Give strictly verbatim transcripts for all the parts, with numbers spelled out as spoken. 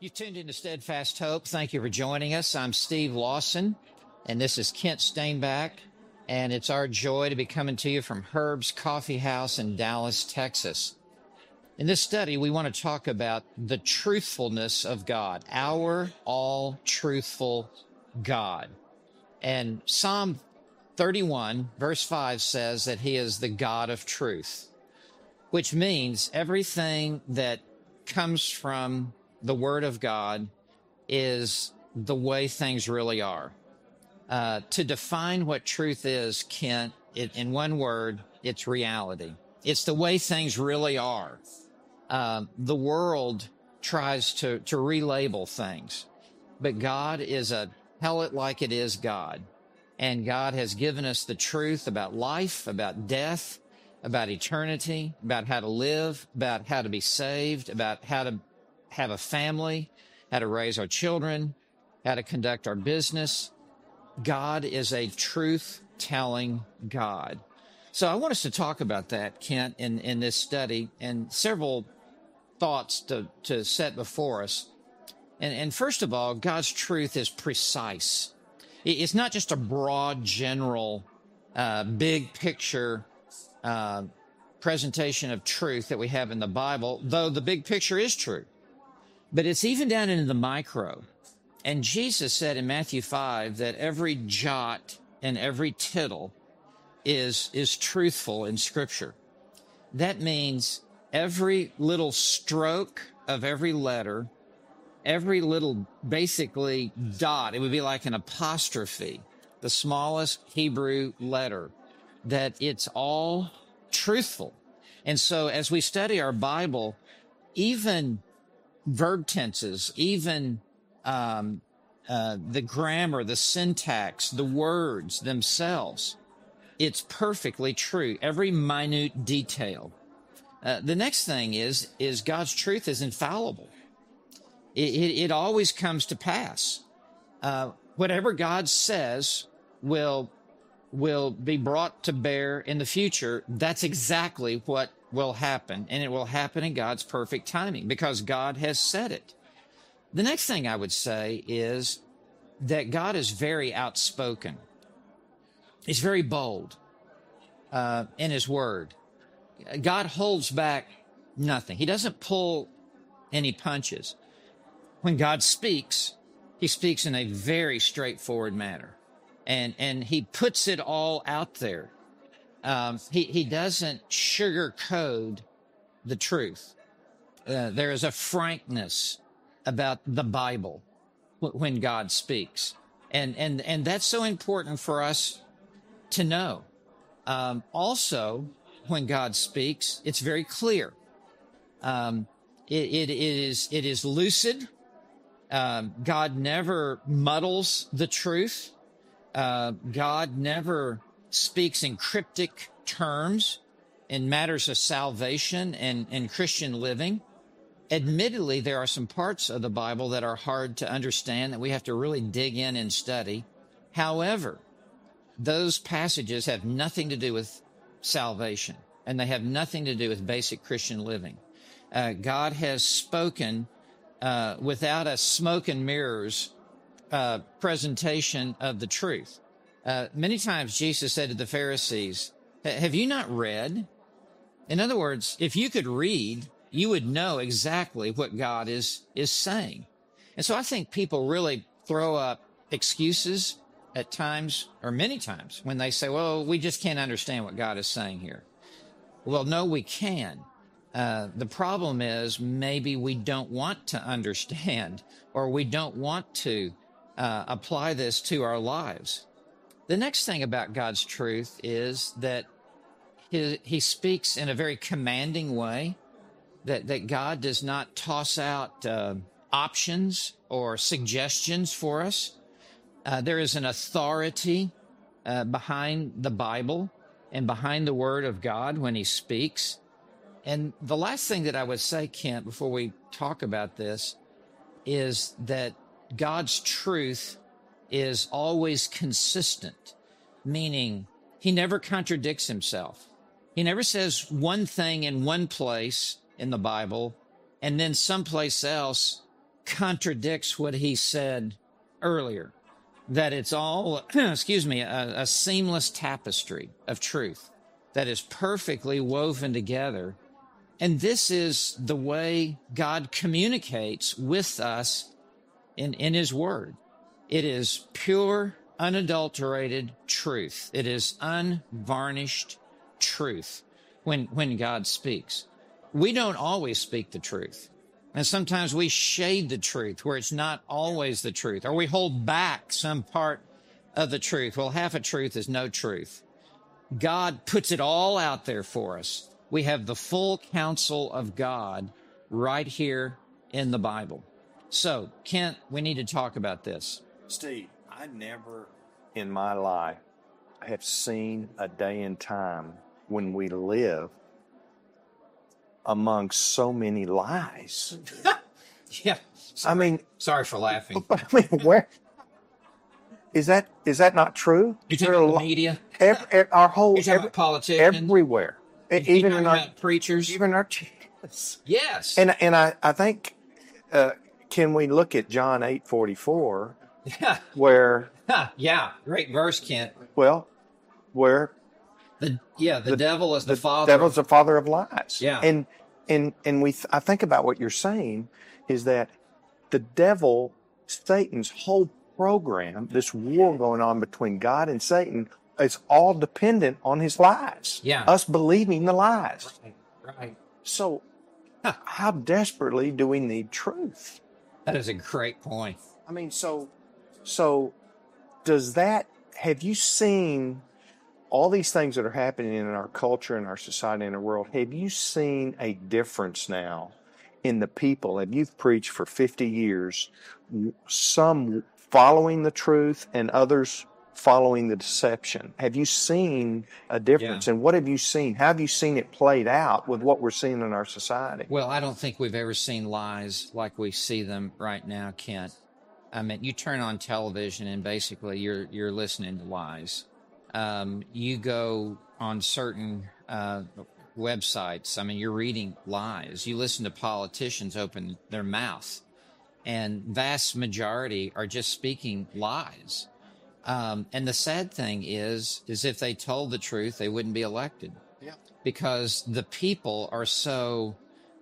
You tuned into Steadfast Hope. Thank you for joining us. I'm Steve Lawson, and this is Kent Stainback, and it's our joy to be coming to you from Herb's Coffee House in Dallas, Texas. In this study, we want to talk about the truthfulness of God, our all-truthful God. And Psalm thirty-one, verse five says that he is the God of truth, which means everything that comes from the Word of God is the way things really are. Uh, to define what truth is, Kent, it, in one word, it's reality. It's the way things really are. Uh, the world tries to, to relabel things, but God is a tell it like it is God. And God has given us the truth about life, about death, about eternity, about how to live, about how to be saved, about how to have a family, how to raise our children, how to conduct our business. God is a truth-telling God. So I want us to talk about that, Kent, in, in this study, and several thoughts to, to set before us. And, and first of all, God's truth is precise. It's not just a broad, general, uh, big picture uh, presentation of truth that we have in the Bible, though the big picture is true. But it's even down into the micro. And Jesus said in Matthew five that every jot and every tittle is, is truthful in Scripture. That means every little stroke of every letter, every little basically dot, it would be like an apostrophe, the smallest Hebrew letter, that it's all truthful. And so as we study our Bible, even verb tenses, even um, uh, the grammar, the syntax, the words themselves, it's perfectly true, every minute detail. Uh, the next thing is, is God's truth is infallible. It, it, it always comes to pass. Uh, whatever God says will, will be brought to bear in the future. That's exactly what will happen, and it will happen in God's perfect timing because God has said it. The next thing I would say is that God is very outspoken. He's very bold uh, in his word. God holds back nothing. He doesn't pull any punches. When God speaks, he speaks in a very straightforward manner, and, and he puts it all out there. Um, he, he doesn't sugarcoat the truth. Uh, there is a frankness about the Bible w- when God speaks. And, and, and that's so important for us to know. Um, also, when God speaks, it's very clear. Um, it, it is, it is lucid. Um, God never muddles the truth. Uh, God never speaks in cryptic terms in matters of salvation and, and Christian living. Admittedly, there are some parts of the Bible that are hard to understand that we have to really dig in and study. However, those passages have nothing to do with salvation, and they have nothing to do with basic Christian living. Uh, God has spoken uh, without a smoke and mirrors uh, presentation of the truth. Uh, many times Jesus said to the Pharisees, have you not read? In other words, if you could read, you would know exactly what God is, is saying. And so I think people really throw up excuses at times, or many times, when they say, well, we just can't understand what God is saying here. Well, no, we can. Uh, the problem is maybe we don't want to understand, or we don't want to uh, apply this to our lives. The next thing about God's truth is that he, he speaks in a very commanding way, that, that God does not toss out uh, options or suggestions for us. Uh, there is an authority uh, behind the Bible and behind the Word of God when he speaks. And the last thing that I would say, Kent, before we talk about this, is that God's truth is always consistent, meaning he never contradicts himself. He never says one thing in one place in the Bible and then someplace else contradicts what he said earlier, that it's all, excuse me, a, a seamless tapestry of truth that is perfectly woven together. And this is the way God communicates with us in, in his word. It is pure, unadulterated truth. It is unvarnished truth when, when God speaks. We don't always speak the truth. And sometimes we shade the truth where it's not always the truth, or we hold back some part of the truth. Well, half a truth is no truth. God puts it all out there for us. We have the full counsel of God right here in the Bible. So, Kent, we need to talk about this. Steve, I never in my life have seen a day and time when we live among so many lies. Yeah. I mean, sorry for laughing. I mean, where is that? Is that not true? You're talking about the media? Every, every, our whole, You're talking every, about politicians? everywhere. You're Even talking in our about preachers? even our churches. Yes. And and I I think uh, can we look at John eight forty four, where yeah, great verse, Kent. Well, where the yeah the, the devil is the, the father. Devil's the father of lies. Yeah. And and and we th- I think about what you're saying is that the devil, Satan's whole program, this war going on between God and Satan, it's all dependent on his lies. Yeah. Us believing the lies. Right. Right. So how desperately do we need truth? That is a great point. I mean, so so does that, have you seen all these things that are happening in our culture, in our society, in the world? Have you seen a difference now in the people? Have you preached for fifty years, some following the truth and others following the deception? Have you seen a difference? Yeah. And what have you seen? How have you seen it played out with what we're seeing in our society? Well, I don't think we've ever seen lies like we see them right now, Kent. I mean, you turn on television and basically you're you're listening to lies. Um, you go on certain uh, websites. I mean, you're reading lies. You listen to politicians open their mouth, and vast majority are just speaking lies. Um, and the sad thing is, is if they told the truth, they wouldn't be elected. Yeah. Because the people are so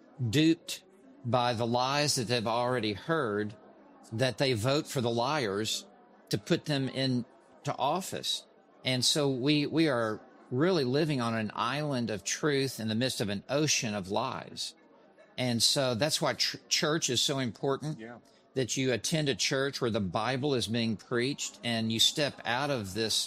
duped by the lies that they've already heard that they vote for the liars to put them into office. And so we, we are really living on an island of truth in the midst of an ocean of lies. And so that's why tr- church is so important. Yeah. That you attend a church where the Bible is being preached and you step out of this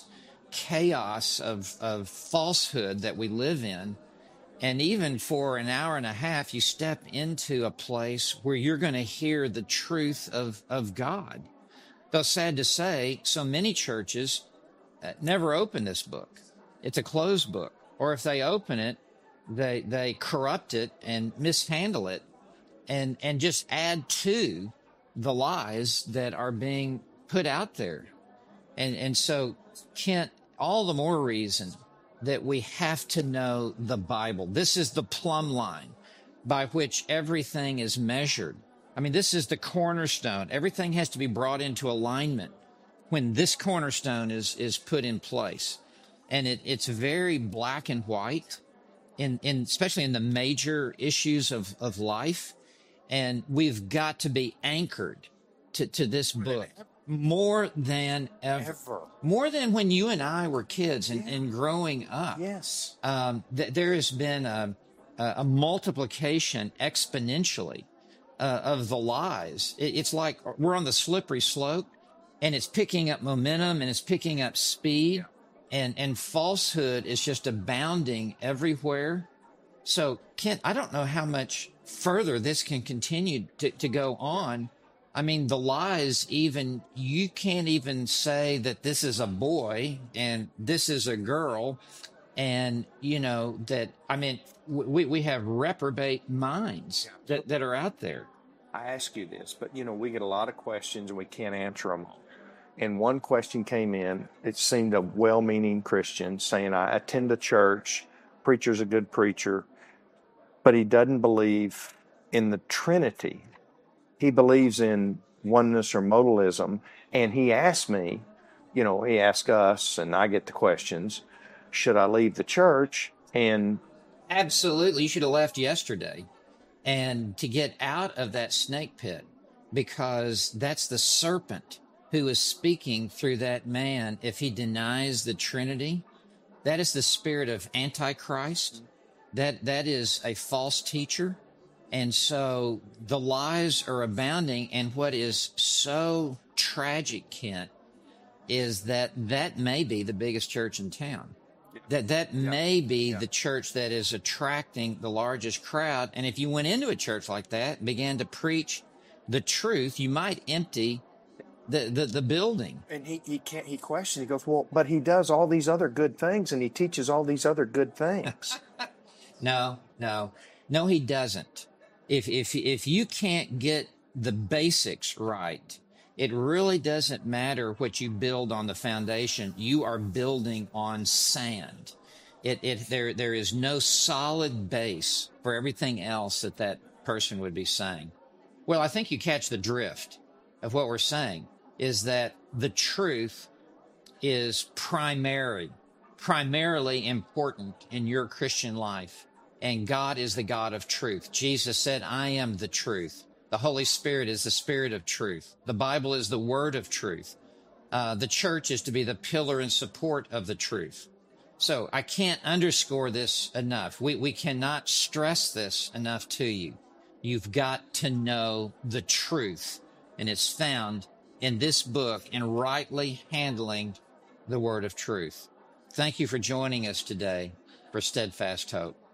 chaos of, of falsehood that we live in. And even for an hour and a half, you step into a place where you're going to hear the truth of, of God. Though sad to say, so many churches uh, never open this book. It's a closed book. Or if they open it, they, they corrupt it and mishandle it and, and just add to the lies that are being put out there. And and so, Kent, all the more reason that we have to know the Bible. This is the plumb line by which everything is measured. I mean, this is the cornerstone. Everything has to be brought into alignment when this cornerstone is is put in place. And it, it's very black and white, in, in especially in the major issues of, of life. And we've got to be anchored to, to this book more than ever. Ever. More than when you and I were kids and, and growing up. Yes. Um, th- there has been a, a multiplication exponentially uh, of the lies. It, it's like we're on the slippery slope and it's picking up momentum and it's picking up speed. And, and falsehood is just abounding everywhere. So, Kent, I don't know how much further this can continue to, to go on. I mean, the lies, even, you can't even say that this is a boy and this is a girl. And, you know, that, I mean, we, we have reprobate minds that, that are out there. I ask you this, but, you know, we get a lot of questions and we can't answer them. And one question came in. It seemed a well-meaning Christian saying, I attend a church, preacher's a good preacher, but he doesn't believe in the Trinity. he believes in oneness or modalism, and he asked me, you know, he asked us, and I get the questions, should I leave the church? And Absolutely. You should have left yesterday and to get out of that snake pit, because that's the serpent who is speaking through that man. If he denies the Trinity, that is the spirit of Antichrist. That that is a false teacher. And so the lies are abounding. And what is so tragic, Kent, is that that may be the biggest church in town. That that Yeah. may be Yeah. the church that is attracting the largest crowd. And if you went into a church like that and began to preach the truth, you might empty the, the, the building. And he, he can't, he questions, he goes, well, but he does all these other good things, and he teaches all these other good things. No, no, no, he doesn't. If if if you can't get the basics right, it really doesn't matter what you build on the foundation. You are building on sand. It it there there is no solid base for everything else that that person would be saying. Well, I think you catch the drift of what we're saying, is that the truth is primary, primarily important in your Christian life. And God is the God of truth. Jesus said, I am the truth. The Holy Spirit is the Spirit of truth. The Bible is the Word of truth. Uh, the church is to be the pillar and support of the truth. So I can't underscore this enough. We, we cannot stress this enough to you. You've got to know the truth. And it's found in this book and rightly handling the word of truth. Thank you for joining us today for Steadfast Hope.